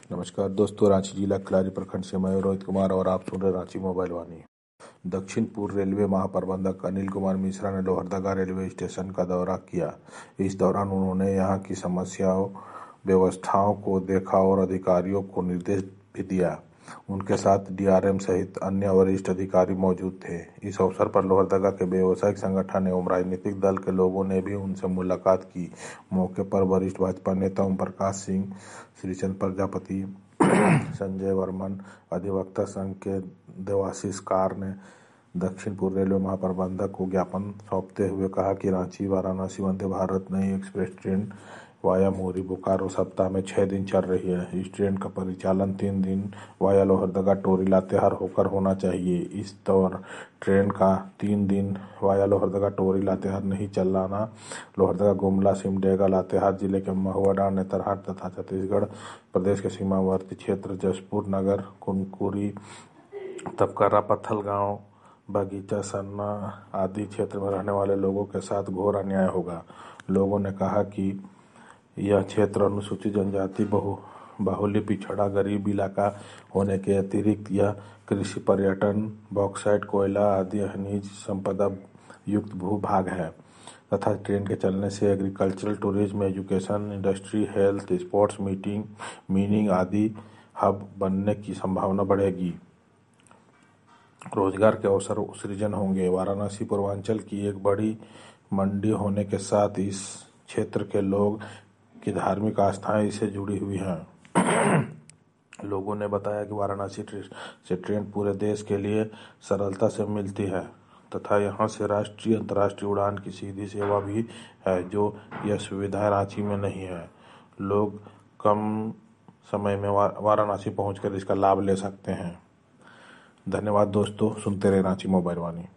नमस्कार दोस्तों, रांची जिला खिलारी प्रखंड से मैं रोहित कुमार और आप सुन रहे रांची मोबाइल वाणी। दक्षिण पूर्व रेलवे महाप्रबंधक अनिल कुमार मिश्रा ने लोहरदगा रेलवे स्टेशन का दौरा किया। इस दौरान उन्होंने यहां की समस्याओं व्यवस्थाओं को देखा और अधिकारियों को निर्देश भी दिया। उनके साथ डीआरएम सहित अन्य वरिष्ठ अधिकारी मौजूद थे। इस अवसर पर लोहरदगा के व्यवसायिक संगठन एवं राजनीतिक दल के लोगों ने भी उनसे मुलाकात की। मौके पर वरिष्ठ भाजपा नेता ओम प्रकाश सिंह, श्रीचंद प्रजापति, संजय वर्मन, अधिवक्ता संघ के देवाशीष कार ने दक्षिण पूर्व रेलवे महाप्रबंधक को ज्ञापन सौंपते हुए कहा कि रांची वाराणसी वंदे भारत नई एक्सप्रेस ट्रेन वाया मोरी बोकारो सप्ताह में 6 दिन चल रही है। इस ट्रेन का परिचालन 3 दिन वाया लोहरदगा टोरी लातेहार होकर होना चाहिए। इस दौर ट्रेन का 3 दिन वाया लोहरदगा टोरी लातेहार नहीं चलाना लोहरदगा, गुमला, सिमडेगा, लातेहार जिले के महुआ, नेतरहाट तथा छत्तीसगढ़ प्रदेश के सीमावर्ती क्षेत्र जसपुर नगर, कुनकुरी, तपकरा, पत्थलगांव, बगीचा, सन्ना आदि क्षेत्र में रहने वाले लोगों के साथ घोर अन्याय होगा। लोगों ने कहा कि यह क्षेत्र अनुसूचित जनजाति बाहुल्य पिछड़ा गरीब इलाका होने के अतिरिक्त यह कृषि, पर्यटन, बॉक्साइट, कोयला आदि खनिज संपदा युक्त भूभाग है तथा ट्रेन के चलने से agricultural, tourism, education, industry, health, sports, mining आदि हब बनने की संभावना बढ़ेगी। रोजगार के अवसर सृजन होंगे। वाराणसी पूर्वांचल की एक बड़ी मंडी होने के साथ इस क्षेत्र के लोग की धार्मिक आस्थाएं इससे जुड़ी हुई हैं। लोगों ने बताया कि वाराणसी से ट्रेन पूरे देश के लिए सरलता से मिलती है तथा यहां से राष्ट्रीय अंतर्राष्ट्रीय उड़ान की सीधी सेवा भी है, जो यह सुविधा रांची में नहीं है। लोग कम समय में वाराणसी पहुंचकर इसका लाभ ले सकते हैं। धन्यवाद दोस्तों, सुनते रहे रांची मोबाइल वाणी।